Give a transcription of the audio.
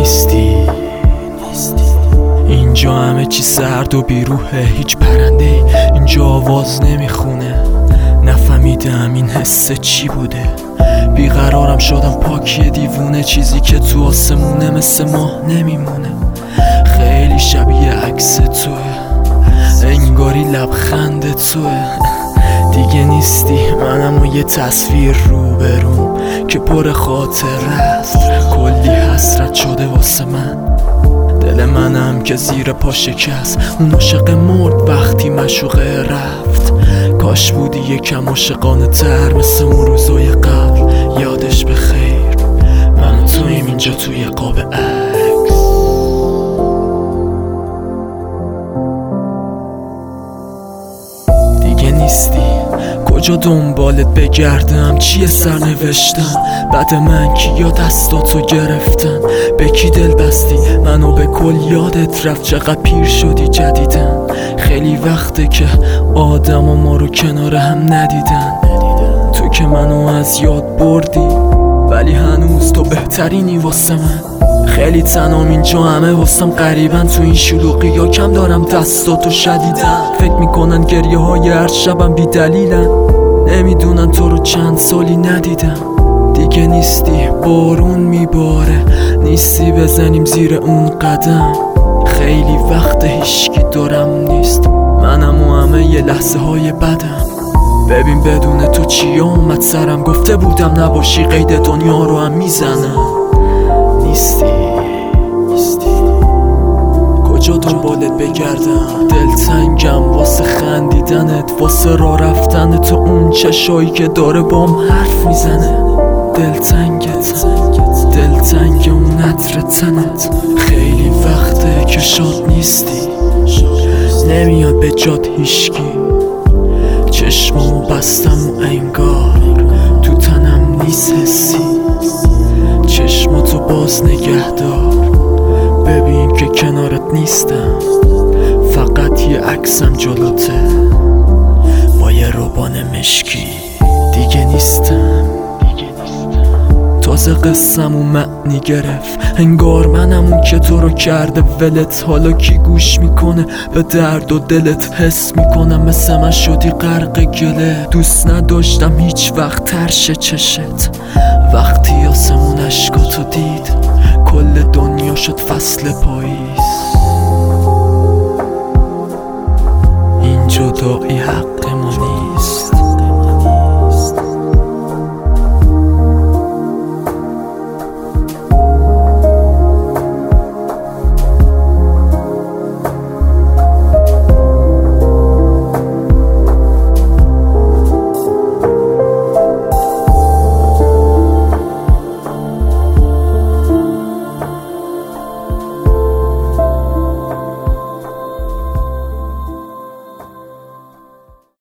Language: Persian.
نیستی. اینجا همه چی سرد و بیروحه، هیچ پرنده اینجا آواز نمیخونه. نفهمیدم این حسه چی بوده، بیقرارم شدم پاکی دیوونه. چیزی که تو آسمونه مثل ماه نمیمونه، خیلی شبیه عکس توه، انگاری لبخند توه. دیگه نیستی، منم و یه تصویر روبروم که پر خاطره است. کلی حسرت شده واسه من، دل منم که زیر پا شکست. اون عاشق مرد وقتی مشوقه رفت. کاش بودی یکم عاشقانه تر مثل اون روزای قبل. یادش بخیر، من و تویم اینجا توی قاب عکس. دیگه نیستی، کجا دنبالت بگردم؟ چیه سرنوشتم؟ بعد من کیا دستاتو گرفتن؟ به کی دل بستی؟ منو به کل یادت رفت. چقدر پیر شدی جدیدن، خیلی وقته که آدم و ما رو کنار هم ندیدن. تو که منو از یاد بردی، ولی هنوز تو بهترینی واسه من. خیلی تنام اینجا، همه واسم غریبن. تو این شلوغی یا کم دارم دستاتو شدیدن. فکر میکنن گریه های هر شبم بی دلیلن، نمیدونن تو رو چند سالی ندیدم. دیگه نیستی، بارون میباره، نیستی بزنیم زیر اون قدم. خیلی وقت هیچکی دارم نیست، منم و همه یه لحظه های بدم. ببین بدون تو چی اومد سرم، گفته بودم نباشی قید دنیا رو هم میزنم. نیستی، کجا دنبالت بگردم؟ دلتنگم واسه خندیدنت، واسه راه رفتن تو اون چشایی که داره بام حرف میزنه. دلتنگ اون عطر تنت. خیلی وقته که شاد نیستی، نمیاد به جات هیشکی. چشمامو بستم و انگار تو تنم نیست حسی. چشماتو باز نگه دار، ببین که کنارت نیستم. فقط یه عکسم جلوته با یه روبان مشکی. دیگه نیستم، تازه قصه‌مو معنی گرفت. انگار منم اون که تو رو کرده ولت. حالا کی گوش میکنه به درد و دلت؟ حس میکنم مثل من شدی غرق گله. دوست نداشتم هیچ وقت ترش چشت. وقتی آسمون اشکاتو دید، کل دنیا شد فصل پاییز. این جدایی حق